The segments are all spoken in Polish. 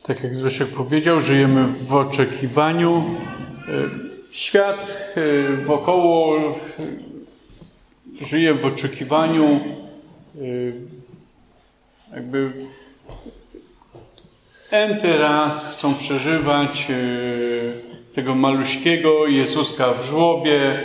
Tak jak Zbyszek powiedział, żyjemy w oczekiwaniu. Świat wokoło żyje w oczekiwaniu, jakby enty raz chcą przeżywać tego maluśkiego Jezuska w żłobie,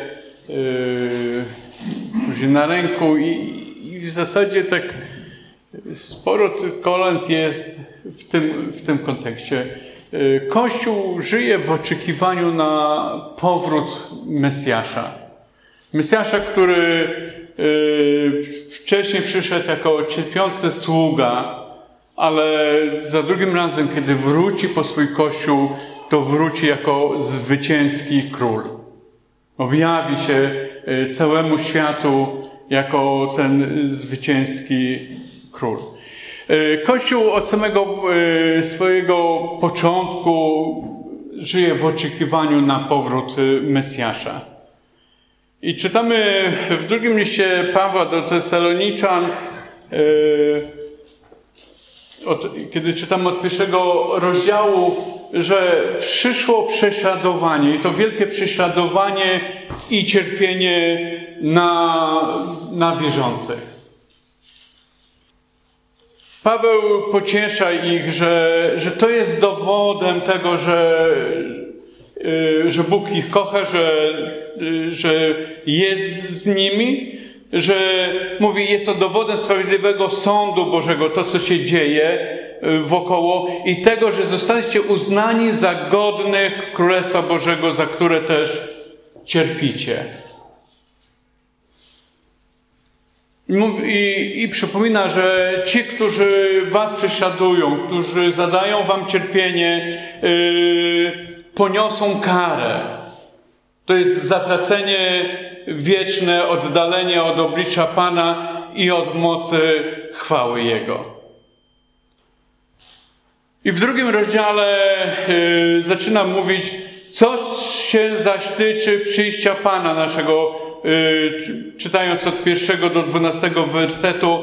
później na ręku i w zasadzie tak sporo kolęd jest w tym kontekście. Kościół żyje w oczekiwaniu na powrót Mesjasza. Mesjasza, który wcześniej przyszedł jako cierpiący sługa, ale za drugim razem, kiedy wróci po swój Kościół, to wróci jako zwycięski król. Objawi się całemu światu jako ten zwycięski król. Kościół od samego swojego początku żyje w oczekiwaniu na powrót Mesjasza. I czytamy w drugim liście Pawła do Tesaloniczan, kiedy czytamy od 1 rozdziału, że przyszło prześladowanie, i to wielkie prześladowanie i cierpienie na wierzących. Paweł pociesza ich, że to jest dowodem tego, że Bóg ich kocha, że jest z nimi, że mówi, jest to dowodem sprawiedliwego sądu Bożego, to co się dzieje wokoło i tego, że zostaliście uznani za godnych Królestwa Bożego, za które też cierpicie. I przypomina, że ci, którzy was prześladują, którzy zadają wam cierpienie, poniosą karę. To jest zatracenie wieczne, oddalenie od oblicza Pana i od mocy chwały Jego. I w drugim rozdziale zaczyna mówić, co się zaś tyczy przyjścia Pana naszego, czytając od 1 do 12 wersetu,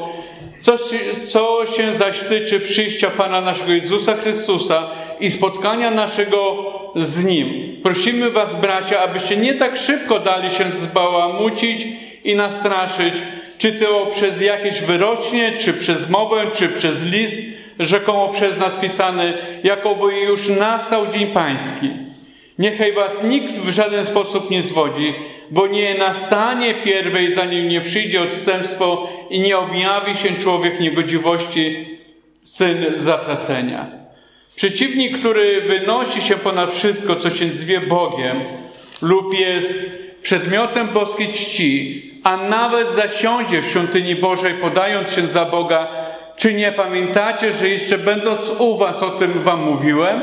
co się zaś tyczy przyjścia Pana naszego Jezusa Chrystusa i spotkania naszego z Nim. Prosimy was, bracia, abyście nie tak szybko dali się zbałamucić i nastraszyć, czy to przez jakieś wyrocznie, czy przez mowę, czy przez list, rzekomo przez nas pisany, jakoby już nastał dzień Pański. Niechaj was nikt w żaden sposób nie zwodzi, bo nie nastanie pierwej, zanim nie przyjdzie odstępstwo i nie objawi się człowiek niegodziwości, syn zatracenia. Przeciwnik, który wynosi się ponad wszystko, co się zwie Bogiem lub jest przedmiotem boskiej czci, a nawet zasiądzie w świątyni Bożej, podając się za Boga, czy nie pamiętacie, że jeszcze będąc u was o tym wam mówiłem?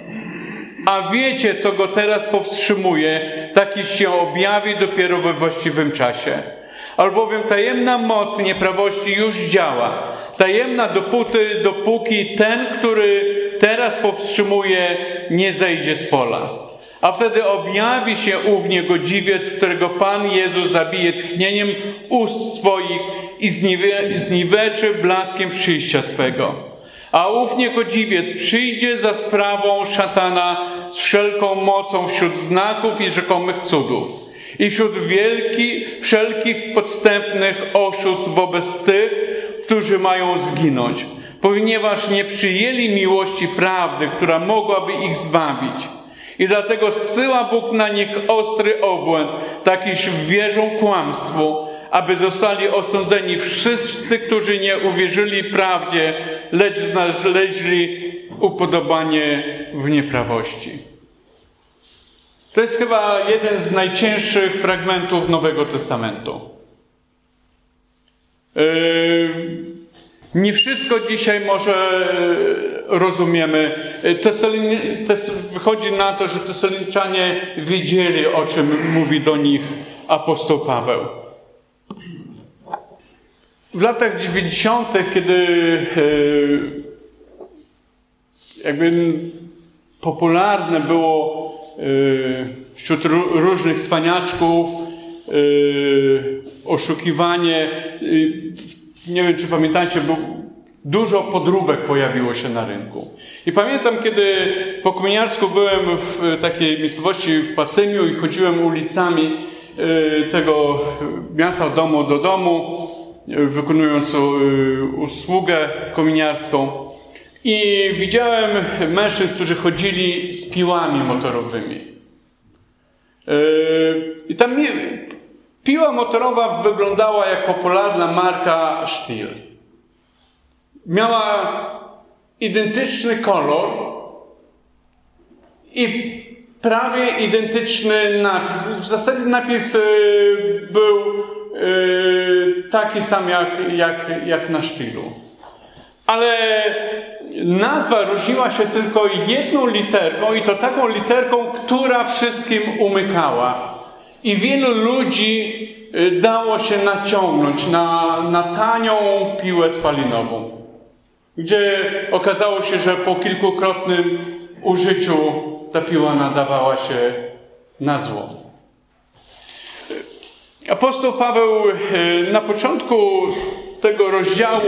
A wiecie, co go teraz powstrzymuje, taki się objawi dopiero we właściwym czasie. Albowiem tajemna moc nieprawości już działa. Tajemna dopóki ten, który teraz powstrzymuje, nie zejdzie z pola. A wtedy objawi się ów niegodziwiec, którego Pan Jezus zabije tchnieniem ust swoich i zniweczy blaskiem przyjścia swego. A ów niegodziwiec przyjdzie za sprawą szatana z wszelką mocą wśród znaków i rzekomych cudów i wśród wszelkich podstępnych oszustw wobec tych, którzy mają zginąć, ponieważ nie przyjęli miłości prawdy, która mogłaby ich zbawić. I dlatego zsyła Bóg na nich ostry obłęd, tak iż wierzą kłamstwu, aby zostali osądzeni wszyscy, którzy nie uwierzyli prawdzie, lecz znaleźli upodobanie w nieprawości. To jest chyba jeden z najcięższych fragmentów Nowego Testamentu. Nie wszystko dzisiaj może rozumiemy. Wychodzi na to, że Tesaloniczanie wiedzieli, o czym mówi do nich apostoł Paweł. W latach 90., kiedy jakby popularne było wśród różnych cwaniaczków oszukiwanie, nie wiem, czy pamiętacie, Dużo podróbek pojawiło się na rynku. I pamiętam, kiedy po kominiarsku byłem w takiej miejscowości w Pasymiu i chodziłem ulicami tego miasta od domu do domu, wykonując usługę kominiarską. I widziałem mężczyzn, którzy chodzili z piłami motorowymi. I tam piła motorowa wyglądała jak popularna marka Stihl. Miała identyczny kolor i prawie identyczny napis. W zasadzie napis był taki sam jak na Stihlu. Ale nazwa różniła się tylko jedną literką i to taką literką, która wszystkim umykała. I wielu ludzi dało się naciągnąć na tanią piłę spalinową, gdzie okazało się, że po kilkukrotnym użyciu ta piła nadawała się na zło. Apostoł Paweł na początku tego rozdziału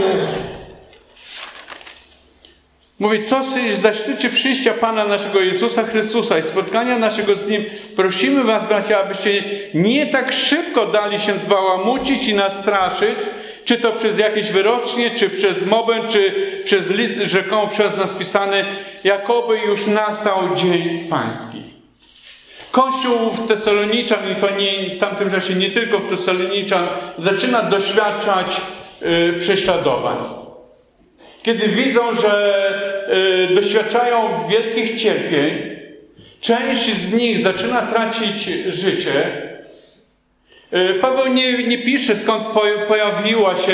mówi: co zaś tyczy przyjścia Pana naszego Jezusa Chrystusa i spotkania naszego z Nim, prosimy was, bracia, abyście nie tak szybko dali się zbałamucić i nastraszyć, czy to przez jakieś wyrocznie, czy przez mowę, czy przez list rzekomo przez nas pisany, jakoby już nastał dzień Pański. Kościół w Tesaloniczan, i to nie, w tamtym czasie nie tylko w Tesaloniczan, zaczyna doświadczać prześladowań. Kiedy widzą, że doświadczają wielkich cierpień, część z nich zaczyna tracić życie. Paweł nie pisze, skąd pojawiła się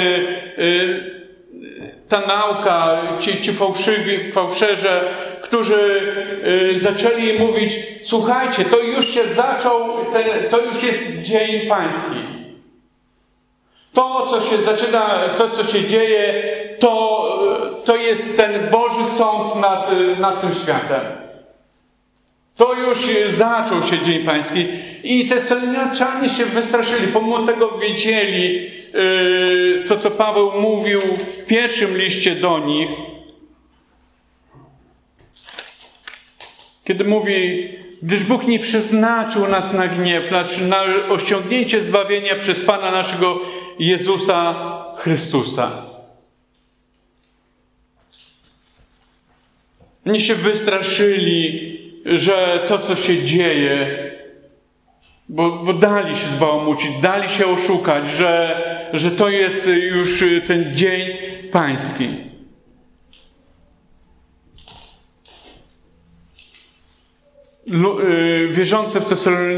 ta nauka, ci fałszerze, którzy zaczęli mówić: słuchajcie, to już się zaczął, to już jest dzień Pański. To, co się zaczyna, to, co się dzieje, to jest ten Boży sąd nad tym światem. To już zaczął się Dzień Pański. I Tesaloniczanie się wystraszyli. Pomimo tego wiedzieli to, co Paweł mówił w pierwszym liście do nich. Kiedy mówi: gdyż Bóg nie przeznaczył nas na gniew, na osiągnięcie zbawienia przez Pana naszego Jezusa Chrystusa. Oni się wystraszyli, że to, co się dzieje, bo dali się zbałamucić, dali się oszukać, że to jest już ten dzień Pański. Wierzący w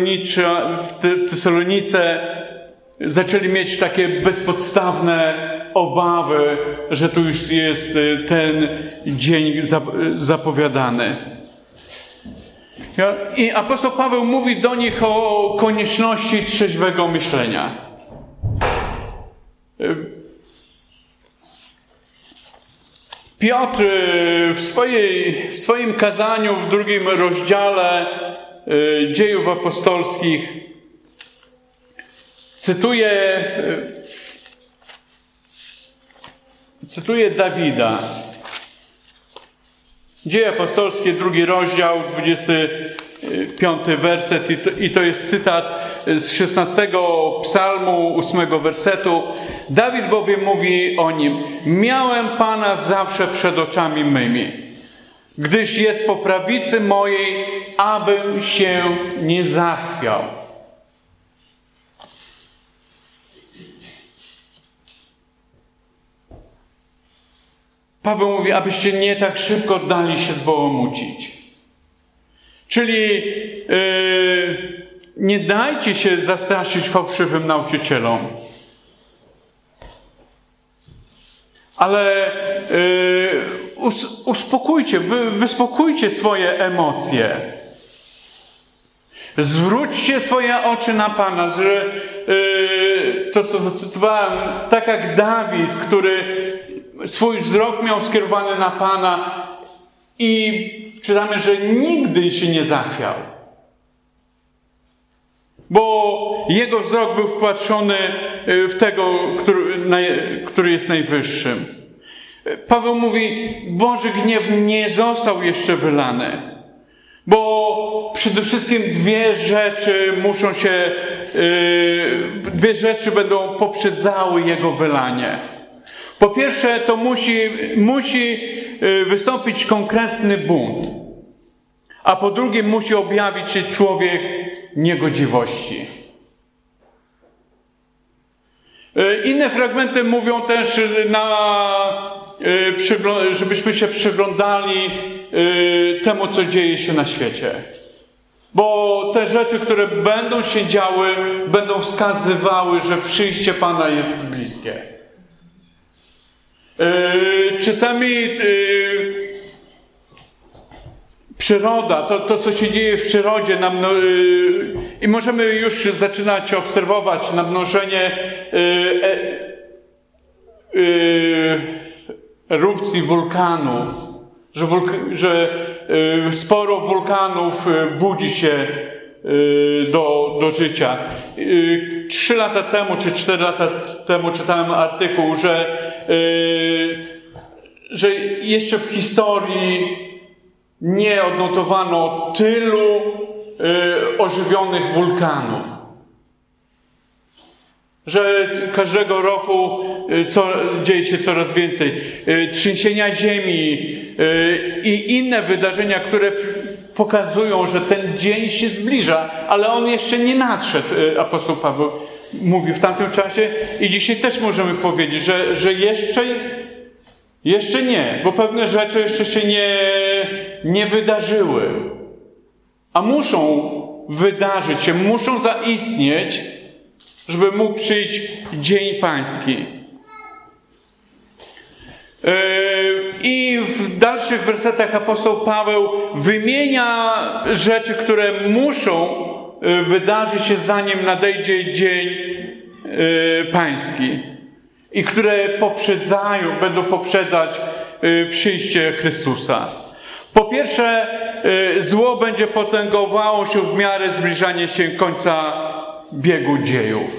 Tesalonice zaczęli mieć takie bezpodstawne obawy, że tu już jest ten dzień zapowiadany. I apostoł Paweł mówi do nich o konieczności trzeźwego myślenia. Piotr w swoim kazaniu w 2 rozdziale Dziejów Apostolskich cytuje Dawida. Dzieje Apostolskie, 2 rozdział, 25 werset i to jest cytat z 16 psalmu, 8 wersetu. Dawid bowiem mówi o nim: miałem Pana zawsze przed oczami mymi, gdyż jest po prawicy mojej, abym się nie zachwiał. Paweł mówi, abyście nie tak szybko dali się zbałamucić. Czyli nie dajcie się zastraszyć fałszywym nauczycielom. Ale uspokójcie, wyspokójcie swoje emocje. Zwróćcie swoje oczy na Pana, że to, co zacytowałem, tak jak Dawid, który swój wzrok miał skierowany na Pana i czytamy, że nigdy się nie zachwiał. Bo jego wzrok był wpatrzony w tego, który jest najwyższym. Paweł mówi, Boży gniew nie został jeszcze wylany. Bo przede wszystkim dwie rzeczy będą poprzedzały jego wylanie. Po pierwsze, to musi wystąpić konkretny bunt. A po drugie, musi objawić się człowiek niegodziwości. Inne fragmenty mówią też, żebyśmy się przyglądali temu, co dzieje się na świecie. Bo te rzeczy, które będą się działy, będą wskazywały, że przyjście Pana jest bliskie. Czasami przyroda, to co się dzieje w przyrodzie, i możemy już zaczynać obserwować namnożenie erupcji wulkanów, że sporo wulkanów budzi się do życia. 3 lata temu, czy 4 lata temu czytałem artykuł, że jeszcze w historii nie odnotowano tylu ożywionych wulkanów. Że każdego roku dzieje się coraz więcej. Trzęsienia ziemi i inne wydarzenia, które pokazują, że ten dzień się zbliża, ale on jeszcze nie nadszedł, apostoł Paweł mówi w tamtym czasie i dzisiaj też możemy powiedzieć, że jeszcze nie, bo pewne rzeczy jeszcze się nie wydarzyły. A muszą wydarzyć się, muszą zaistnieć, żeby mógł przyjść Dzień Pański. I w dalszych wersetach apostoł Paweł wymienia rzeczy, które muszą wydarzyć się, zanim nadejdzie Dzień Pański i które będą poprzedzać przyjście Chrystusa. Po pierwsze, zło będzie potęgowało się w miarę zbliżania się końca biegu dziejów.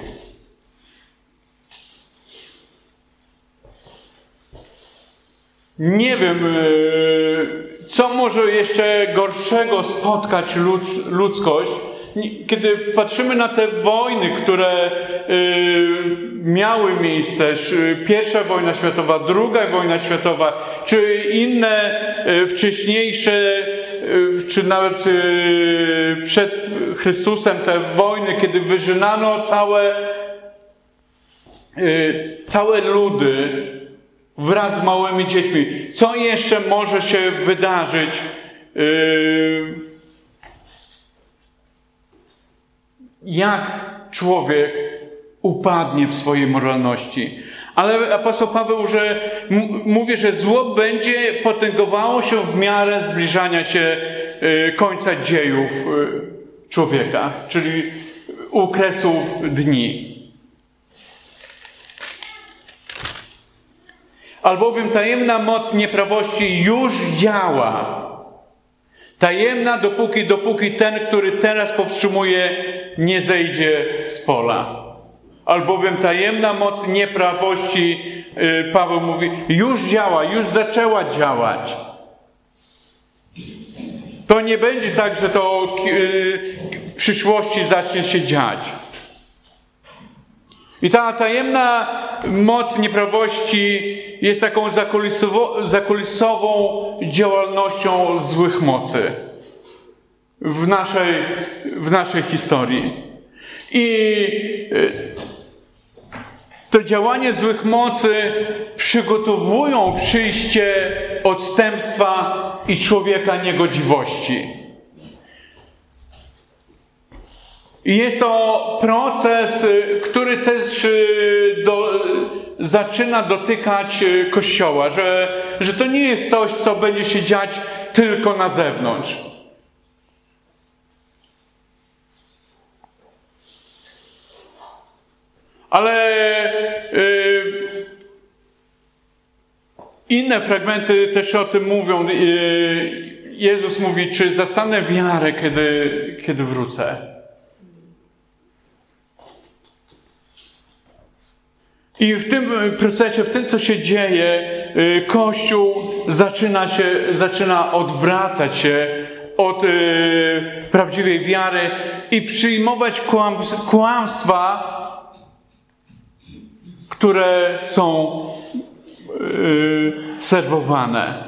Nie wiem, co może jeszcze gorszego spotkać ludzkość, kiedy patrzymy na te wojny, które miały miejsce, I wojna światowa, II wojna światowa, czy inne wcześniejsze, czy nawet przed Chrystusem te wojny, kiedy wyżynano całe ludy wraz z małymi dziećmi. Co jeszcze może się wydarzyć, jak człowiek upadnie w swojej moralności? Ale apostoł Paweł mówi, że zło będzie potęgowało się w miarę zbliżania się końca dziejów człowieka, czyli u kresów dni. Albowiem tajemna moc nieprawości już działa. Tajemna dopóki ten, który teraz powstrzymuje, nie zejdzie z pola. Albowiem tajemna moc nieprawości, Paweł mówi, już działa, już zaczęła działać. To nie będzie tak, że to w przyszłości zacznie się dziać. I ta tajemna moc nieprawości jest taką zakulisową działalnością złych mocy w naszej historii. I to działanie złych mocy przygotowują przyjście odstępstwa i człowieka niegodziwości. I jest to proces, który też zaczyna dotykać Kościoła, że to nie jest coś, co będzie się dziać tylko na zewnątrz. Ale inne fragmenty też o tym mówią. Jezus mówi, czy zastanę wiarę, kiedy wrócę. I w tym procesie, w tym, co się dzieje, Kościół zaczyna odwracać się od prawdziwej wiary i przyjmować kłamstwa, które są serwowane.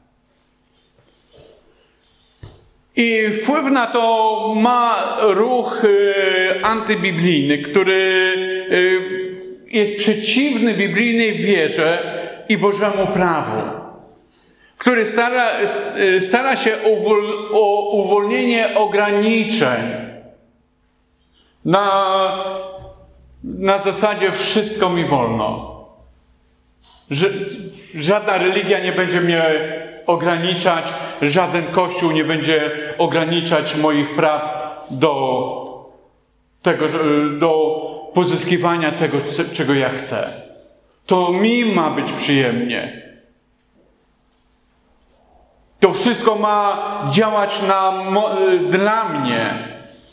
I wpływ na to ma ruch antybiblijny, który jest przeciwny biblijnej wierze i Bożemu prawu, który stara się o uwolnienie ograniczeń na zasadzie wszystko mi wolno. Żadna religia nie będzie mnie ograniczać, żaden kościół nie będzie ograniczać moich praw do pozyskiwania tego, czego ja chcę. To mi ma być przyjemnie. To wszystko ma działać dla mnie.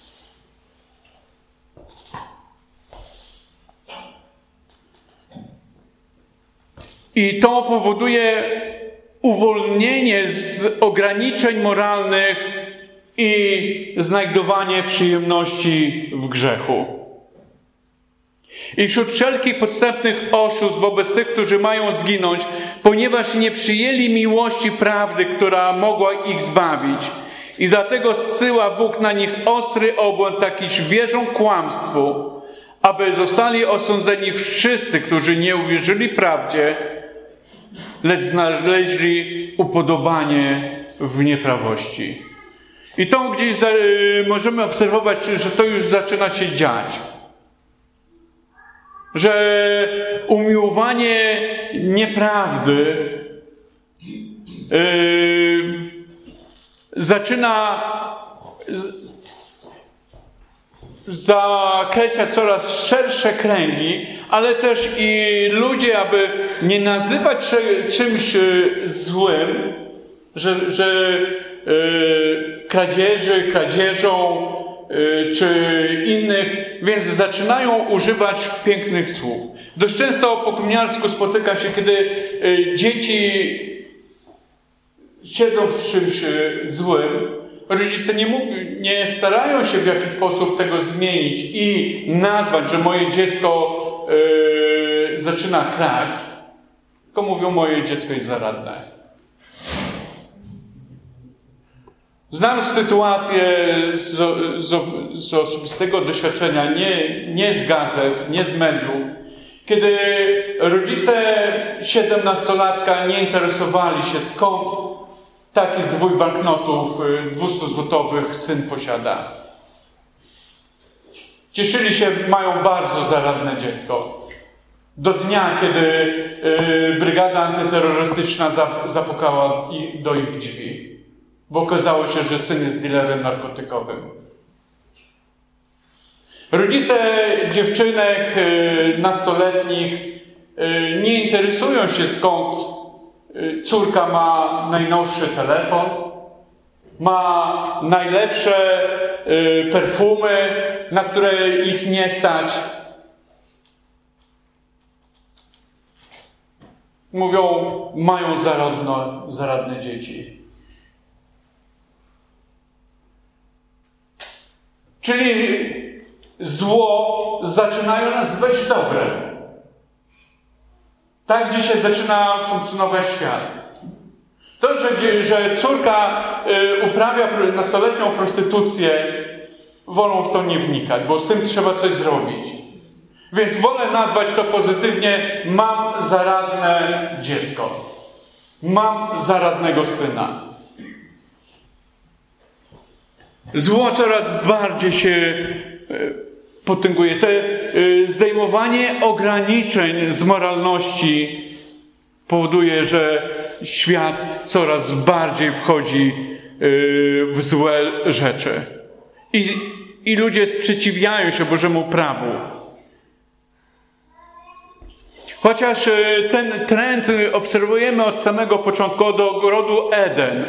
I to powoduje uwolnienie z ograniczeń moralnych i znajdowanie przyjemności w grzechu. I wśród wszelkich podstępnych oszustw wobec tych, którzy mają zginąć, ponieważ nie przyjęli miłości prawdy, która mogła ich zbawić. I dlatego zsyła Bóg na nich ostry obłęd, takiż wierzą kłamstwu, aby zostali osądzeni wszyscy, którzy nie uwierzyli prawdzie, lecz znaleźli upodobanie w nieprawości. I to gdzieś możemy obserwować, że to już zaczyna się dziać. Że umiłowanie nieprawdy zaczyna zakreślać coraz szersze kręgi, ale też i ludzie, aby nie nazywać czymś złym, że kradzieżą czy innych, więc zaczynają używać pięknych słów. Dość często po kominiarsku spotykam się, kiedy dzieci siedzą w czymś złym, rodzice nie starają się w jakiś sposób tego zmienić i nazwać, że moje dziecko zaczyna kraść, tylko mówią, moje dziecko jest zaradne. Znam sytuację z osobistego doświadczenia, nie z gazet, nie z mediów, kiedy rodzice 17-latka nie interesowali się, skąd taki zwój banknotów 200-złotowych syn posiada. Cieszyli się, mają bardzo zaradne dziecko. Do dnia, kiedy brygada antyterrorystyczna zapukała do ich drzwi. Bo okazało się, że syn jest dealerem narkotykowym. Rodzice dziewczynek nastoletnich nie interesują się, skąd córka ma najnowszy telefon, ma najlepsze perfumy, na które ich nie stać. Mówią, mają zaradne dzieci. Czyli zło zaczynają nazywać dobrem. Tak dzisiaj zaczyna funkcjonować świat. To, że córka uprawia nastoletnią prostytucję, wolą w to nie wnikać, bo z tym trzeba coś zrobić. Więc wolę nazwać to pozytywnie, mam zaradne dziecko. Mam zaradnego syna. Zło coraz bardziej się potęguje. Zdejmowanie ograniczeń z moralności powoduje, że świat coraz bardziej wchodzi w złe rzeczy. I ludzie sprzeciwiają się Bożemu prawu. Chociaż ten trend obserwujemy od samego początku, od ogrodu Eden,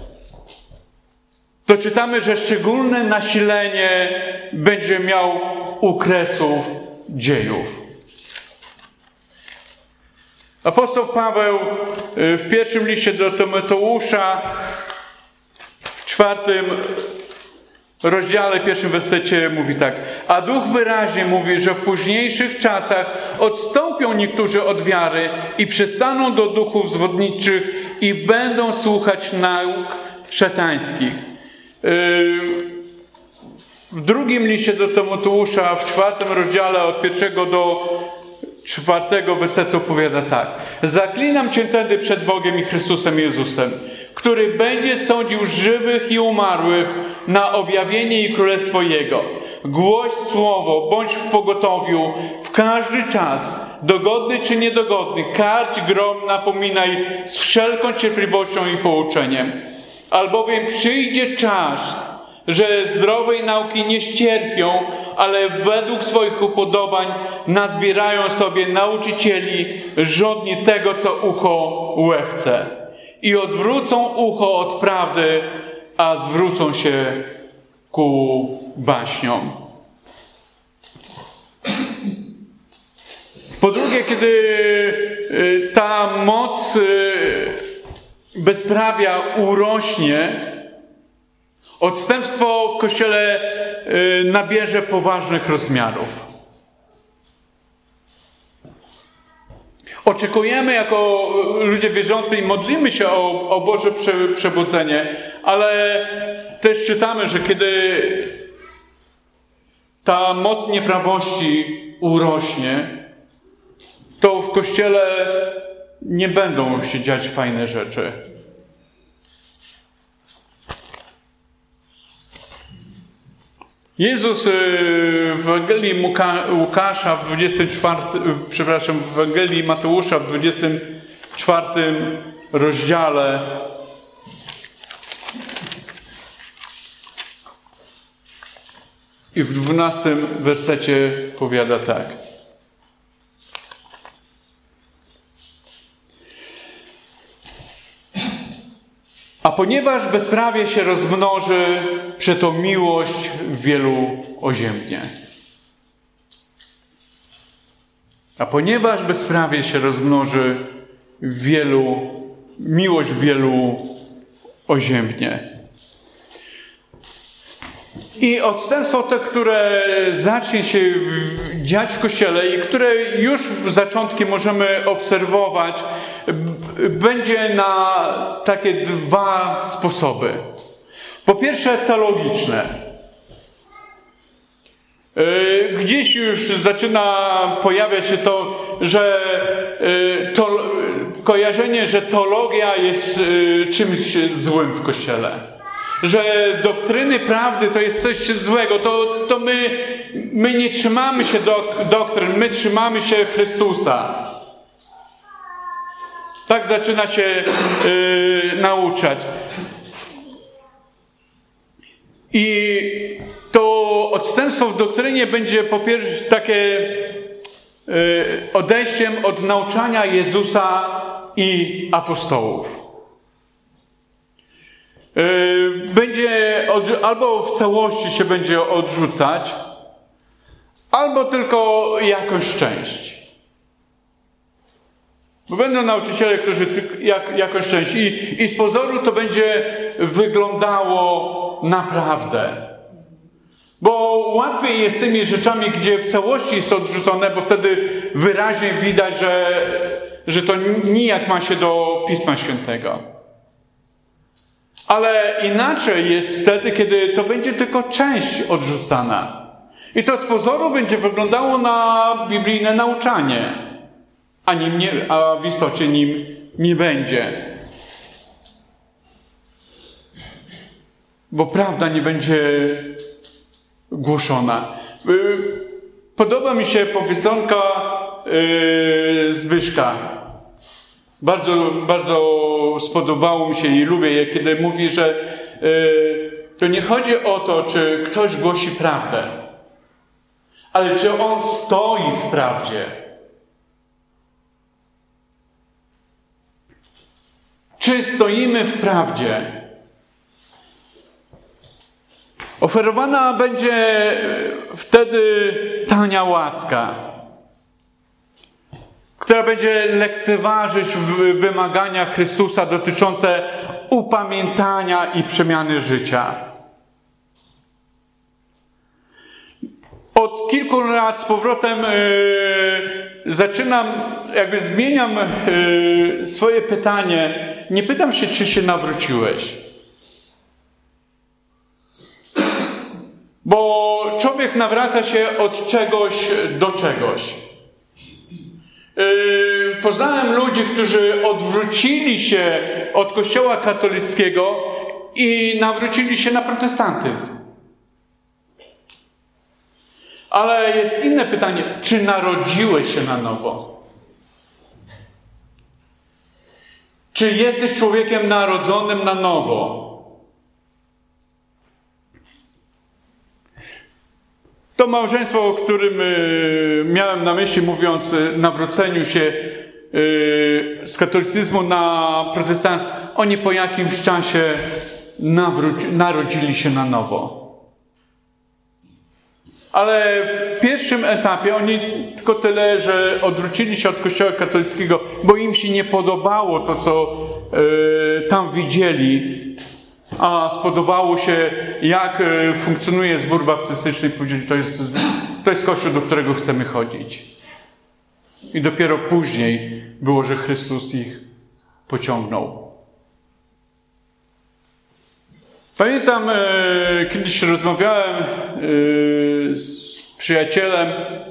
to czytamy, że szczególne nasilenie będzie miał u kresów dziejów. Apostoł Paweł w pierwszym liście do Tymoteusza w 4 rozdziale, 1 wersecie mówi tak: a Duch wyraźnie mówi, że w późniejszych czasach odstąpią niektórzy od wiary i przystaną do duchów zwodniczych i będą słuchać nauk szatańskich. W drugim liście do Tymoteusza w 4 rozdziale od 1 do 4 wersetu powiada tak: zaklinam Cię tedy przed Bogiem i Chrystusem Jezusem, który będzie sądził żywych i umarłych na objawienie i królestwo Jego. Głoś słowo, bądź w pogotowiu w każdy czas, dogodny czy niedogodny, karć, grom, napominaj z wszelką cierpliwością i pouczeniem. Albowiem przyjdzie czas, że zdrowej nauki nie ścierpią, ale według swoich upodobań nazbierają sobie nauczycieli żądni tego, co ucho łechce. I odwrócą ucho od prawdy, a zwrócą się ku baśniom. Po drugie, kiedy ta moc bezprawia urośnie, odstępstwo w Kościele nabierze poważnych rozmiarów. Oczekujemy jako ludzie wierzący i modlimy się o Boże przebudzenie, ale też czytamy, że kiedy ta moc nieprawości urośnie, to w Kościele nie będą się dziać fajne rzeczy. Jezus w Ewangelii Łukasza w 24, w Ewangelii Mateusza w 24 rozdziale i w 12 wersecie powiada tak: a ponieważ bezprawie się rozmnoży, przeto miłość wielu oziębnie. A ponieważ bezprawie się rozmnoży, miłość wielu oziębnie. I odstępstwo te, które zacznie się dziać w Kościele i które już zaczątki możemy obserwować, będzie na takie dwa sposoby. Po pierwsze, teologiczne. Gdzieś już zaczyna pojawiać się to, że kojarzenie, że teologia jest czymś złym w Kościele. Że doktryny prawdy to jest coś złego. To my nie trzymamy się doktryn, my trzymamy się Chrystusa. Tak zaczyna się nauczać. I to odstępstwo w doktrynie będzie po pierwsze takie odejściem od nauczania Jezusa i apostołów. Będzie albo w całości się będzie odrzucać, albo tylko jakąś część. Bo będą nauczyciele, którzy jakąś część i z pozoru to będzie wyglądało naprawdę. Bo łatwiej jest z tymi rzeczami, gdzie w całości jest odrzucone, bo wtedy wyraźnie widać, że to nijak ma się do Pisma Świętego. Ale inaczej jest wtedy, kiedy to będzie tylko część odrzucana. I to z pozoru będzie wyglądało na biblijne nauczanie, a w istocie nim nie będzie. Bo prawda nie będzie głoszona. Podoba mi się powiedzonka Zbyszka. Bardzo, bardzo spodobało mi się i lubię je, kiedy mówi, że to nie chodzi o to, czy ktoś głosi prawdę, ale czy on stoi w prawdzie. Czy stoimy w prawdzie? Oferowana będzie wtedy tania łaska, która będzie lekceważyć wymagania Chrystusa dotyczące upamiętania i przemiany życia. Od kilku lat z powrotem zmieniam swoje pytanie. Nie pytam się, czy się nawróciłeś. Bo człowiek nawraca się od czegoś do czegoś. Poznałem ludzi, którzy odwrócili się od Kościoła katolickiego i nawrócili się na protestantyzm. Ale jest inne pytanie, czy narodziłeś się na nowo? Czy jesteś człowiekiem narodzonym na nowo? To małżeństwo, o którym miałem na myśli, mówiąc nawróceniu się z katolicyzmu na protestantyzm, oni po jakimś czasie narodzili się na nowo. Ale w pierwszym etapie oni tylko tyle, że odwrócili się od Kościoła katolickiego, bo im się nie podobało to, co tam widzieli, a spodobało się, jak funkcjonuje zbór baptystyczny i powiedzieli, to jest Kościół, do którego chcemy chodzić. I dopiero później było, że Chrystus ich pociągnął. Pamiętam, kiedyś rozmawiałem z przyjacielem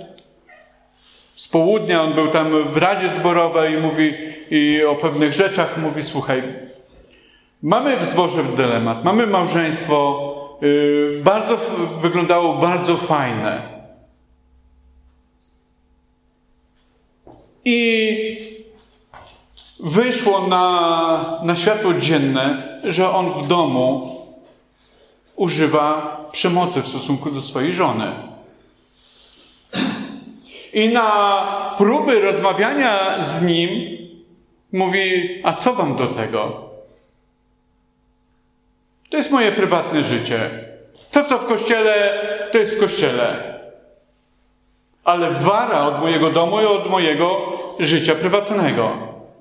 z południa, on był tam w Radzie Zborowej i mówi o pewnych rzeczach, mówi, słuchaj, mamy w zborze dylemat, mamy małżeństwo, wyglądało bardzo fajne. I wyszło na światło dzienne, że on w domu używa przemocy w stosunku do swojej żony. I na próby rozmawiania z nim mówi, a co wam do tego? To jest moje prywatne życie. To, co w kościele, to jest w kościele. Ale wara od mojego domu i od mojego życia prywatnego.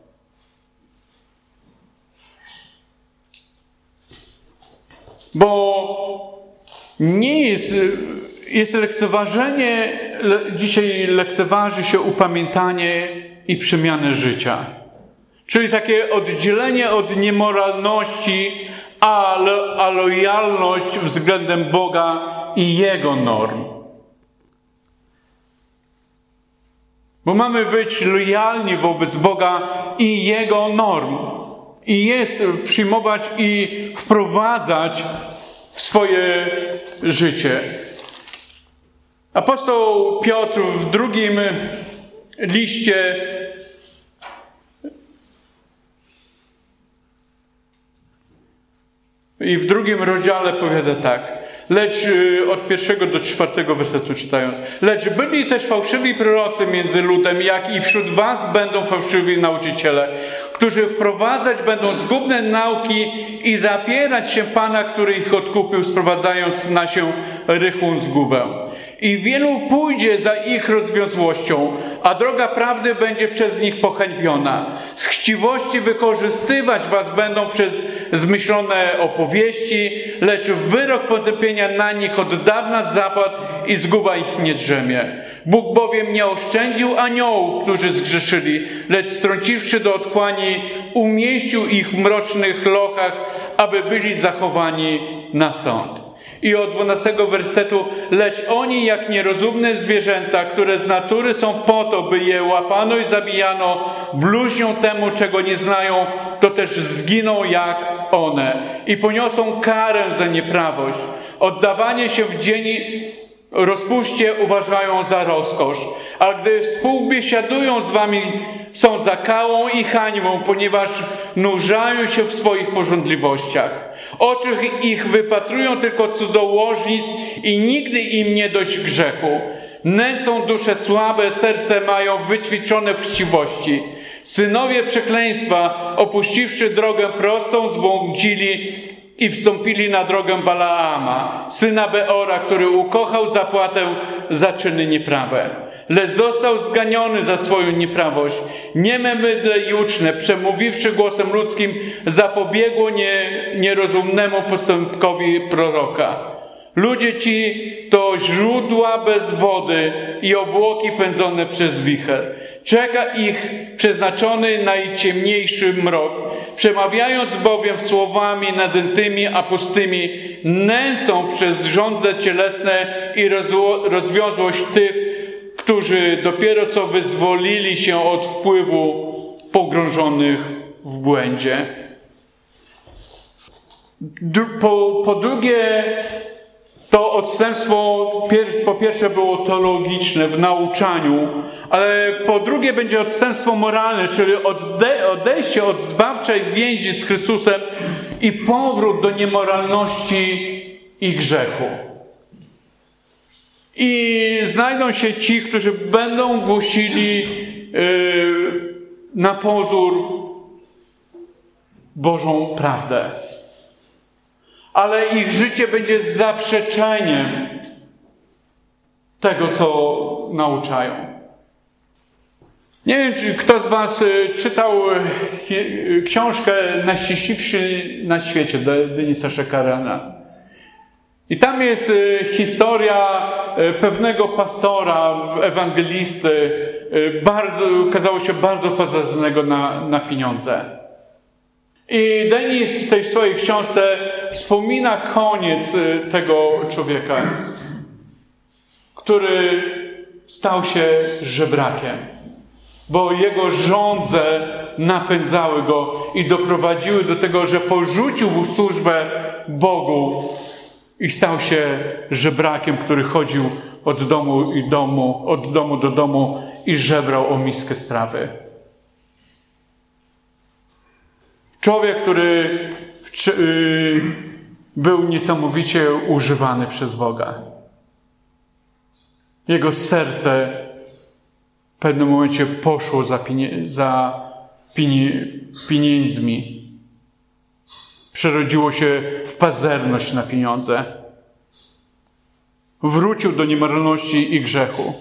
Bo nie jest lekceważenie, dzisiaj lekceważy się upamiętanie i przemianę życia. Czyli takie oddzielenie od niemoralności, a lojalność względem Boga i Jego norm. Bo mamy być lojalni wobec Boga i Jego norm. I jest przyjmować i wprowadzać w swoje życie. Apostoł Piotr w drugim liście i w drugim rozdziale powiada tak. Lecz od 1 do 4 wersetu czytając. Lecz byli też fałszywi prorocy między ludem, jak i wśród was będą fałszywi nauczyciele, którzy wprowadzać będą zgubne nauki i zapierać się Pana, który ich odkupił, sprowadzając na się rychłą zgubę. I wielu pójdzie za ich rozwiązłością, a droga prawdy będzie przez nich pohańbiona. Z chciwości wykorzystywać was będą przez zmyślone opowieści, lecz wyrok potępienia na nich od dawna zapadł i zguba ich nie drzemie. Bóg bowiem nie oszczędził aniołów, którzy zgrzeszyli, lecz strąciwszy do otchłani, umieścił ich w mrocznych lochach, aby byli zachowani na sąd. I od 12 wersetu, lecz oni jak nierozumne zwierzęta, które z natury są po to, by je łapano i zabijano, bluźnią temu, czego nie znają, to też zginą jak one i poniosą karę za nieprawość. Oddawanie się w dzień rozpuście uważają za rozkosz, a gdy współbiesiadują z wami, są zakałą i hańbą, ponieważ nurzają się w swoich pożądliwościach. Oczy ich wypatrują tylko cudzołożnic i nigdy im nie dość grzechu. Nęcą dusze słabe, serce mają wyćwiczone w chciwości. Synowie przekleństwa, opuściwszy drogę prostą, zbłądzili i wstąpili na drogę Balaama, syna Beora, który ukochał zapłatę za czyny nieprawe. lecz został zganiony za swoją nieprawość. Nieme mydle juczne, przemówiwszy głosem ludzkim, zapobiegło nierozumnemu postępkowi proroka. Ludzie ci to źródła bez wody i obłoki pędzone przez wicher. Czeka ich przeznaczony najciemniejszy mrok. Przemawiając bowiem słowami nadętymi, a pustymi, nęcą przez żądze cielesne i rozwiązłość tych, którzy dopiero co wyzwolili się od wpływu pogrążonych w błędzie. Po drugie, to odstępstwo po pierwsze było teologiczne w nauczaniu, ale po drugie będzie odstępstwo moralne, czyli odejście od zbawczej więzi z Chrystusem i powrót do niemoralności i grzechu. I znajdą się ci, którzy będą głosili na pozór Bożą prawdę. Ale ich życie będzie zaprzeczeniem tego, co nauczają. Nie wiem, czy kto z was czytał książkę Najszczęśliwszy na świecie Denisa Shekarena. I tam jest historia pewnego pastora, ewangelisty, okazało się bardzo podatnego na pieniądze. I Denis w tej swojej książce wspomina koniec tego człowieka, który stał się żebrakiem, bo jego żądze napędzały go i doprowadziły do tego, że porzucił służbę Bogu i stał się żebrakiem, który chodził od domu do domu i żebrał o miskę strawy. Człowiek, który był niesamowicie używany przez Boga. Jego serce w pewnym momencie poszło za pieniędzmi. Przerodziło się w pazerność na pieniądze. Wrócił do niemoralności i grzechu.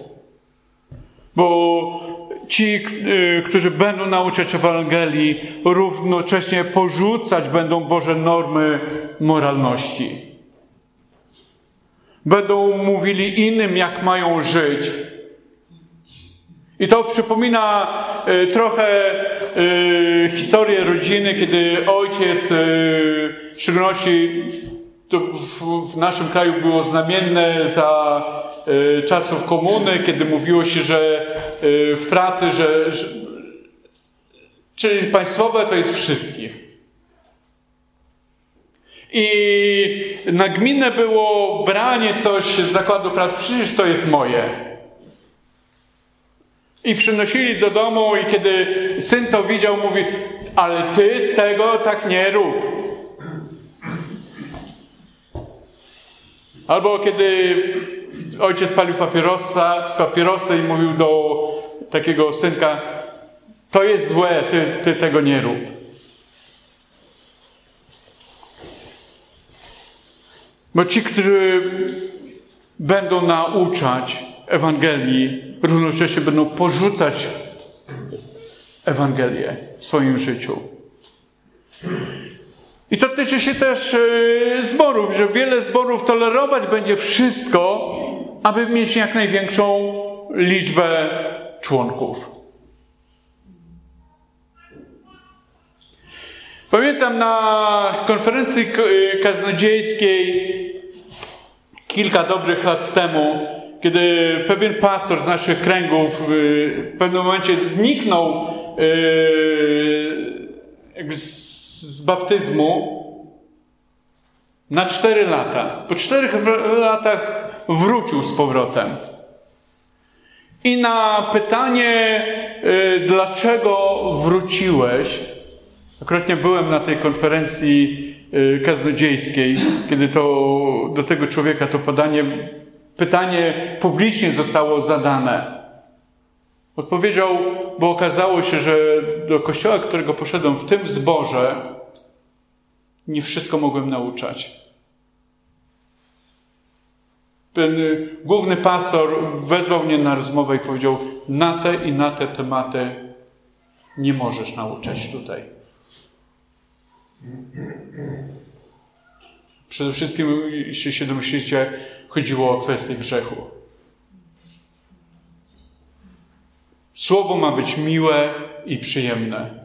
Bo ci, którzy będą nauczać Ewangelii, równocześnie porzucać będą Boże normy moralności. Będą mówili innym, jak mają żyć. I to przypomina trochę historię rodziny, kiedy ojciec, w szczególności to w naszym kraju było znamienne za czasów komuny, kiedy mówiło się, że w pracy, czyli państwowe to jest wszystkich. I nagminne było branie coś z zakładu pracy, przecież to jest moje. I przynosili do domu i kiedy syn to widział, mówi, ale ty tego tak nie rób. Albo kiedy ojciec palił papierosy i mówił do takiego synka, to jest złe, ty tego nie rób. Bo ci, którzy będą nauczać Ewangelii, równocześnie będą porzucać Ewangelię w swoim życiu. I to tyczy się też zborów, że wiele zborów tolerować będzie wszystko, aby mieć jak największą liczbę członków. Pamiętam na konferencji kaznodziejskiej kilka dobrych lat temu, kiedy pewien pastor z naszych kręgów w pewnym momencie zniknął z baptyzmu na 4 lata. Po 4 latach wrócił z powrotem. I na pytanie, dlaczego wróciłeś, akuratnie byłem na tej konferencji kaznodziejskiej, kiedy to do tego człowieka to pytanie publicznie zostało zadane. Odpowiedział, bo okazało się, że do kościoła, którego poszedłem w tym zborze, nie wszystko mogłem nauczać. ten główny pastor wezwał mnie na rozmowę i powiedział: na te i na te tematy nie możesz nauczać tutaj. Przede wszystkim, jeśli się domyślicie, chodziło o kwestię grzechu. Słowo ma być miłe i przyjemne.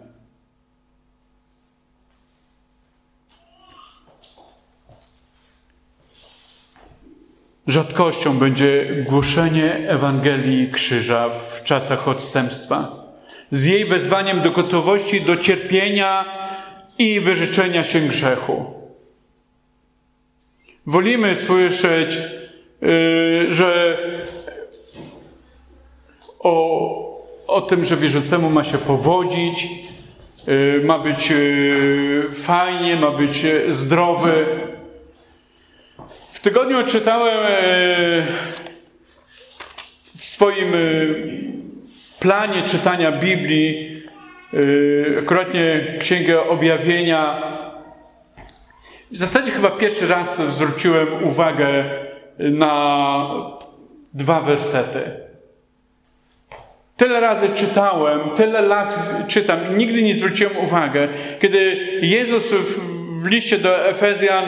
Rzadkością będzie głoszenie Ewangelii Krzyża w czasach odstępstwa, z jej wezwaniem do gotowości, do cierpienia i wyrzeczenia się grzechu. Wolimy słyszeć, że o tym, że wierzącemu ma się powodzić, ma być fajnie, ma być zdrowy. W tygodniu czytałem w swoim planie czytania Biblii akuratnie Księgę Objawienia. W zasadzie chyba pierwszy raz zwróciłem uwagę na 2 wersety. Tyle razy czytałem, tyle lat czytam i nigdy nie zwróciłem uwagi, kiedy Jezus w liście do Efezjan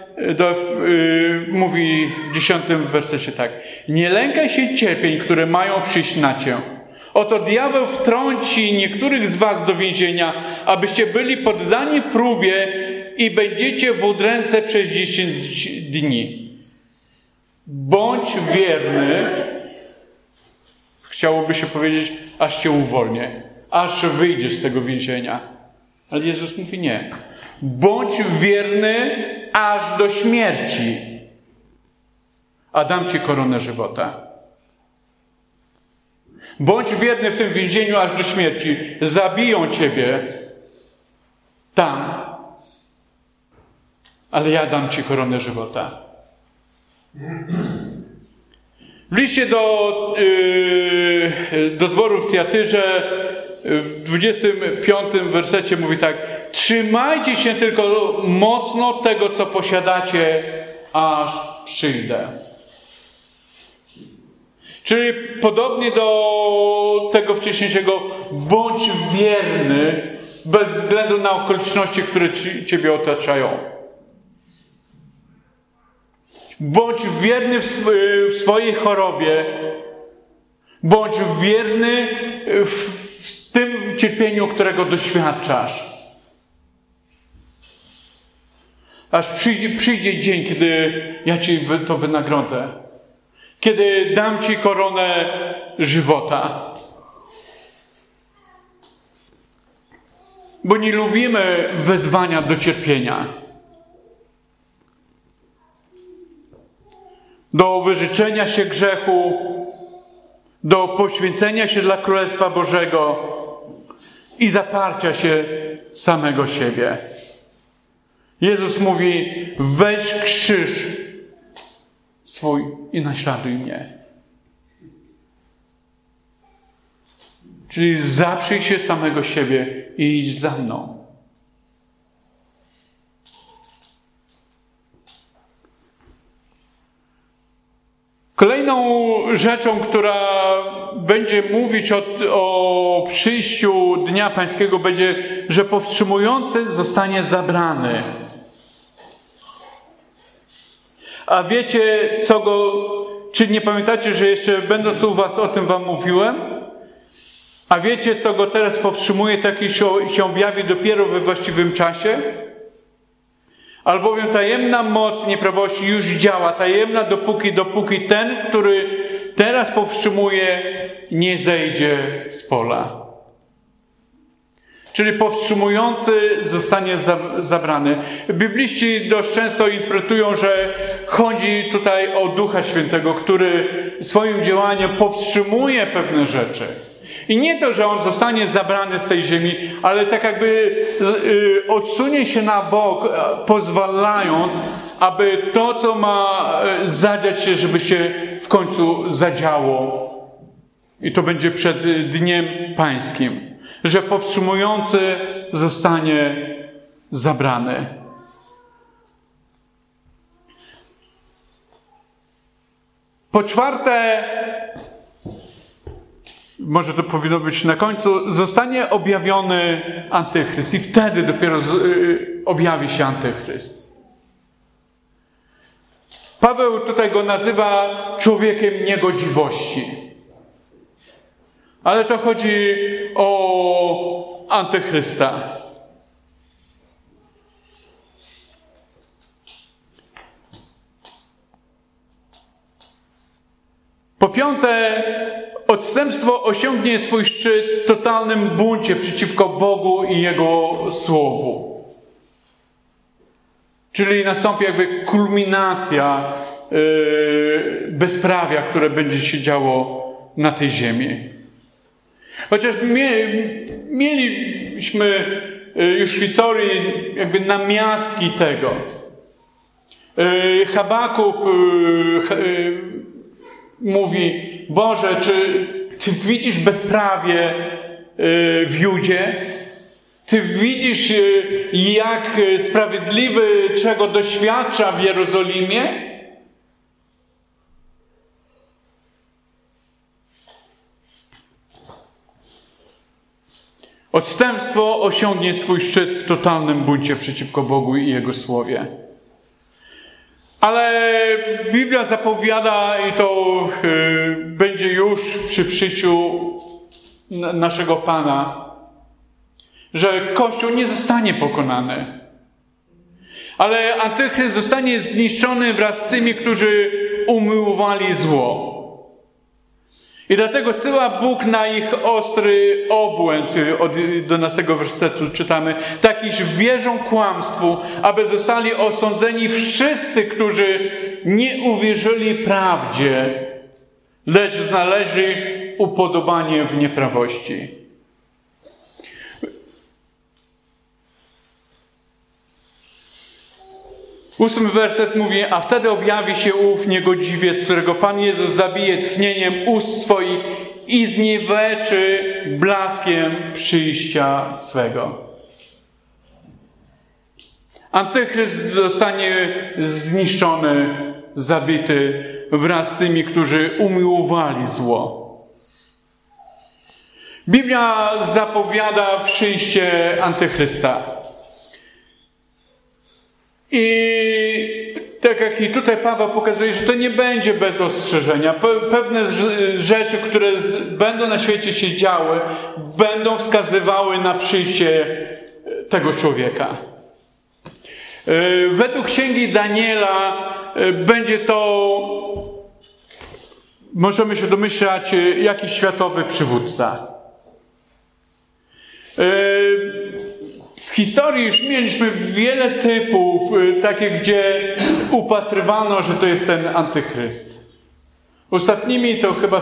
mówi w 10 wersecie tak: nie lękaj się cierpień, które mają przyjść na cię. Oto diabeł wtrąci niektórych z was do więzienia, abyście byli poddani próbie i będziecie w udręce przez 10 dni. Bądź wierny, chciałoby się powiedzieć, aż cię uwolnię, aż wyjdziesz z tego więzienia. Ale Jezus mówi nie. Bądź wierny aż do śmierci, a dam ci koronę żywota. Bądź wierny w tym więzieniu aż do śmierci. Zabiją ciebie tam, ale ja dam ci koronę żywota. W liście do zboru w Tiatyrze w 25 wersecie mówi tak: trzymajcie się tylko mocno tego, co posiadacie, aż przyjdę. Czyli podobnie do tego wcześniejszego, bądź wierny bez względu na okoliczności, które ciebie otaczają. Bądź wierny w swojej chorobie. Bądź wierny w tym cierpieniu, którego doświadczasz. Aż przyjdzie dzień, kiedy ja ci to wynagrodzę. Kiedy dam ci koronę żywota. Bo nie lubimy wezwania do cierpienia. Do wyrzeczenia się grzechu, do poświęcenia się dla Królestwa Bożego i zaparcia się samego siebie. Jezus mówi: weź krzyż swój i naśladuj mnie. Czyli zaprzyj się samego siebie i idź za mną. Kolejną rzeczą, która będzie mówić o przyjściu Dnia Pańskiego, będzie, że powstrzymujący zostanie zabrany. A wiecie, czy nie pamiętacie, że jeszcze będąc u was o tym wam mówiłem? A wiecie, co go teraz powstrzymuje, tak jak się objawi dopiero we właściwym czasie? Albowiem tajemna moc nieprawości już działa, tajemna dopóki ten, który teraz powstrzymuje, nie zejdzie z pola. Czyli powstrzymujący zostanie zabrany. Bibliści dość często interpretują, że chodzi tutaj o Ducha Świętego, który swoim działaniem powstrzymuje pewne rzeczy. I nie to, że on zostanie zabrany z tej ziemi, ale tak jakby odsunie się na bok, pozwalając, aby to, co ma zadziać się, żeby się w końcu zadziało. I to będzie przed Dniem Pańskim. Że powstrzymujący zostanie zabrany. Po czwarte, może to powinno być na końcu, zostanie objawiony Antychryst i wtedy dopiero objawi się Antychryst. Paweł tutaj go nazywa człowiekiem niegodziwości. Ale to chodzi o Antychrysta. Po piąte, odstępstwo osiągnie swój szczyt w totalnym buncie przeciwko Bogu i Jego Słowu. Czyli nastąpi jakby kulminacja bezprawia, które będzie się działo na tej ziemi. Chociaż mieliśmy już w historii jakby namiastki tego. Habakuk mówi: Boże, czy Ty widzisz bezprawie w Judzie? Ty widzisz, jak sprawiedliwy czego doświadcza w Jerozolimie? Odstępstwo osiągnie swój szczyt w totalnym buncie przeciwko Bogu i Jego Słowie. Ale Biblia zapowiada, i to będzie już przy przyjściu naszego Pana, że Kościół nie zostanie pokonany. Ale Antychryst zostanie zniszczony wraz z tymi, którzy umiłowali zło. I dlatego zsyła Bóg na ich ostry obłęd. Od 11 wersetu czytamy: tak iż wierzą kłamstwu, aby zostali osądzeni wszyscy, którzy nie uwierzyli prawdzie, lecz znaleźli upodobanie w nieprawości. Ósmy werset mówi: a wtedy objawi się ów niegodziwiec, którego Pan Jezus zabije tchnieniem ust swoich i zniweczy blaskiem przyjścia swego. Antychryst zostanie zniszczony, zabity wraz z tymi, którzy umiłowali zło. Biblia zapowiada przyjście Antychrysta. I tak jak i tutaj Paweł pokazuje, że to nie będzie bez ostrzeżenia. Pewne rzeczy, które będą na świecie się działy, będą wskazywały na przyjście tego człowieka. Według księgi Daniela będzie to, możemy się domyślać, jakiś światowy przywódca. W historii już mieliśmy wiele typów, takie, gdzie upatrywano, że to jest ten Antychryst. Ostatnimi to chyba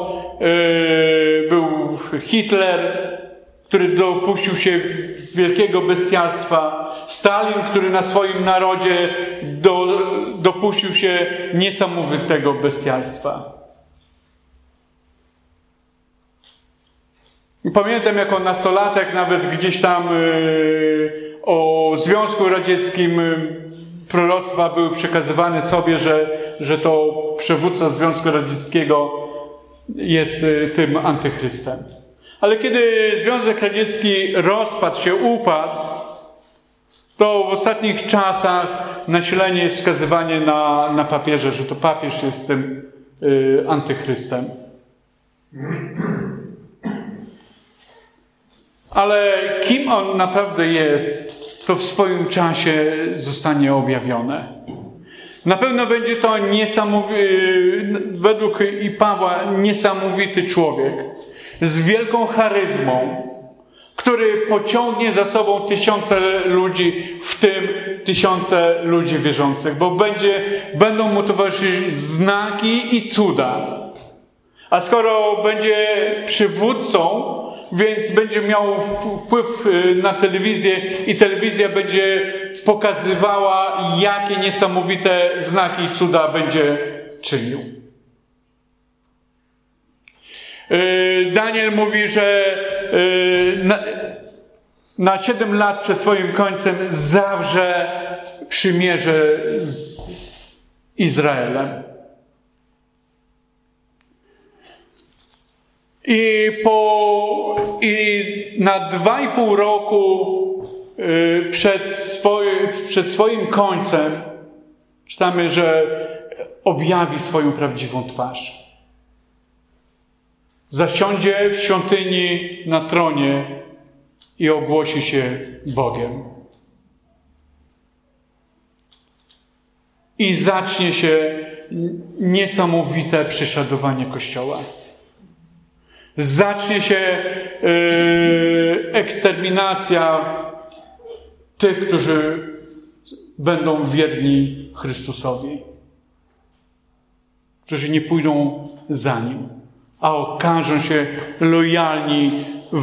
był Hitler, który dopuścił się wielkiego bestialstwa. Stalin, który na swoim narodzie dopuścił się niesamowitego bestialstwa. Pamiętam, jako nastolatek nawet gdzieś tam o Związku Radzieckim proroctwa były przekazywane sobie, że to przywódca Związku Radzieckiego jest tym Antychrystem. Ale kiedy Związek Radziecki rozpadł się, upadł, to w ostatnich czasach nasilenie jest wskazywanie na papieża, że to papież jest tym Antychrystem. Ale kim on naprawdę jest, to w swoim czasie zostanie objawione. Na pewno będzie to według i Pawła niesamowity człowiek z wielką charyzmą, który pociągnie za sobą tysiące ludzi, w tym tysiące ludzi wierzących, bo będą mu towarzyszyć znaki i cuda. A skoro będzie przywódcą, więc będzie miał wpływ na telewizję i telewizja będzie pokazywała, jakie niesamowite znaki i cuda będzie czynił. Daniel mówi, że na 7 lat przed swoim końcem zawrze przymierze z Izraelem. I na 2,5 roku przed swoim końcem czytamy, że objawi swoją prawdziwą twarz. Zasiądzie w świątyni na tronie i ogłosi się Bogiem. I zacznie się niesamowite prześladowanie Kościoła. Zacznie się eksterminacja tych, którzy będą wierni Chrystusowi. Którzy nie pójdą za Nim, a okażą się lojalni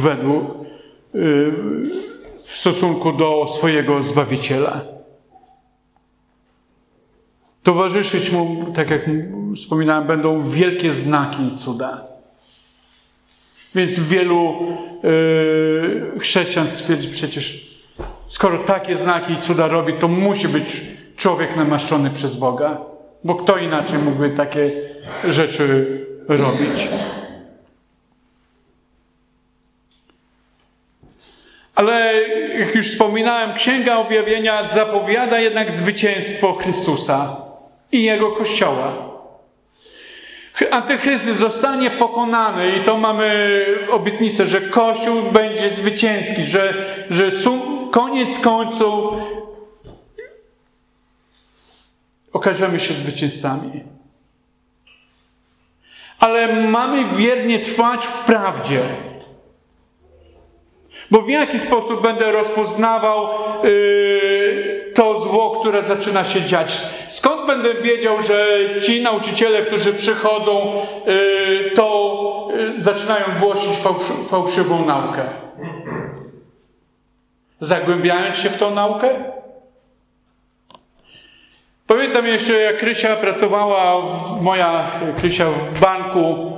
w stosunku do swojego Zbawiciela. Towarzyszyć Mu, tak jak wspominałem, będą wielkie znaki i cuda. Więc wielu chrześcijan stwierdzi przecież, skoro takie znaki i cuda robi, to musi być człowiek namaszczony przez Boga. Bo kto inaczej mógłby takie rzeczy robić? Ale jak już wspominałem, Księga Objawienia zapowiada jednak zwycięstwo Chrystusa i Jego Kościoła. Antychrystus zostanie pokonany i to mamy obietnicę, że Kościół będzie zwycięski, że koniec końców okażemy się zwycięzcami. Ale mamy wiernie trwać w prawdzie. Bo w jaki sposób będę rozpoznawał to zło, które zaczyna się dziać? Skąd będę wiedział, że ci nauczyciele, którzy przychodzą, to zaczynają głosić fałszywą naukę? Zagłębiając się w tą naukę? Pamiętam jeszcze, jak Krysia pracowała, moja Krysia, w banku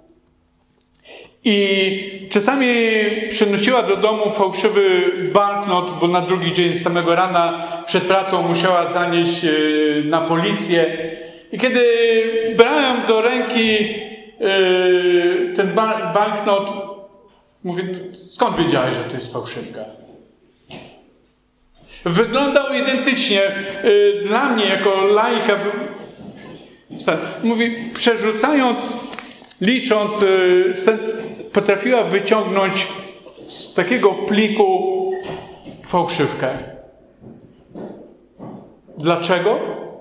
i czasami przynosiła do domu fałszywy banknot, bo na drugi dzień z samego rana przed pracą musiała zanieść na policję. I kiedy brałem do ręki ten banknot, mówię, skąd wiedziałeś, że to jest fałszywka? Wyglądał identycznie. Dla mnie, jako laika, mówi, przerzucając, licząc, potrafiła wyciągnąć z takiego pliku fałszywkę. Dlaczego?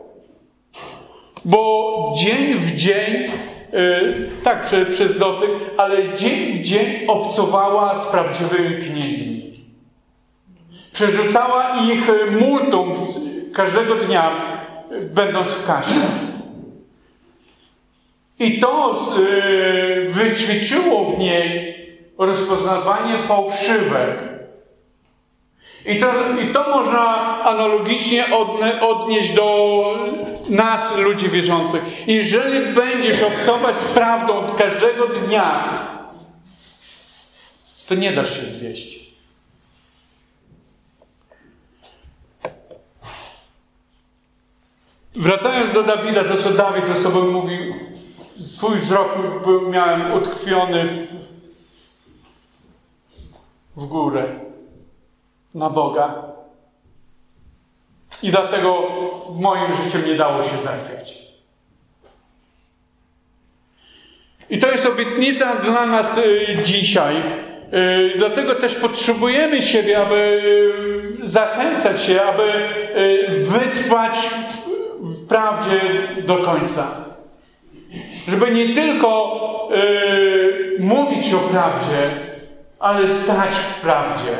Bo dzień w dzień, tak przez dotyk, ale dzień w dzień obcowała z prawdziwymi pieniędzmi. Przerzucała ich multum każdego dnia, będąc w kasie. I to wyćwiczyło w niej rozpoznawanie fałszywek. I to można analogicznie odnieść do nas, ludzi wierzących. Jeżeli będziesz obcować z prawdą każdego dnia, to nie dasz się zwieść. Wracając do Dawida, to co Dawid o sobie mówił, swój wzrok miałem utkwiony w górę, na Boga. I dlatego moim życiem nie dało się zachwiać. I to jest obietnica dla nas dzisiaj. Dlatego też potrzebujemy siebie, aby zachęcać się, aby wytrwać w prawdzie do końca. Żeby nie tylko mówić o prawdzie, ale stać w prawdzie.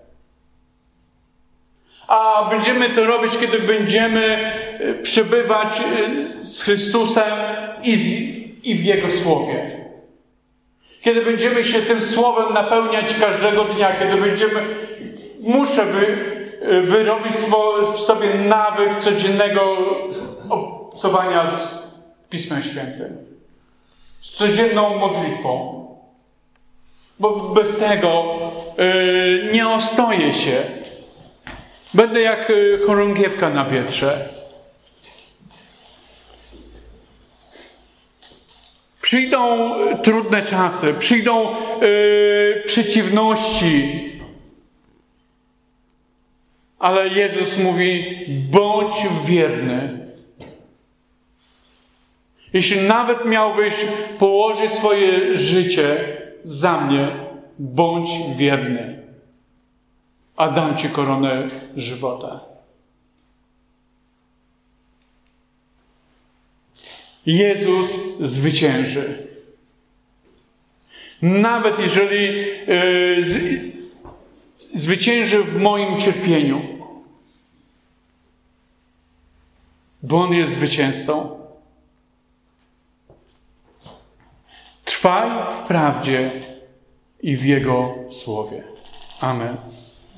A będziemy to robić, kiedy będziemy przebywać z Chrystusem i w Jego Słowie. Kiedy będziemy się tym Słowem napełniać każdego dnia, kiedy muszę wyrobić w sobie nawyk codziennego obcowania z Pismem Świętym. Z codzienną modlitwą. Bo bez tego nie ostoję się. Będę jak chorągiewka na wietrze. Przyjdą trudne czasy, przyjdą przeciwności. Ale Jezus mówi, bądź wierny. Jeśli nawet miałbyś położyć swoje życie za mnie, bądź wierny, a dam ci koronę żywota. Jezus zwycięży. Nawet jeżeli zwycięży w moim cierpieniu, bo On jest zwycięzcą. Trwaj w prawdzie i w Jego słowie. Amen.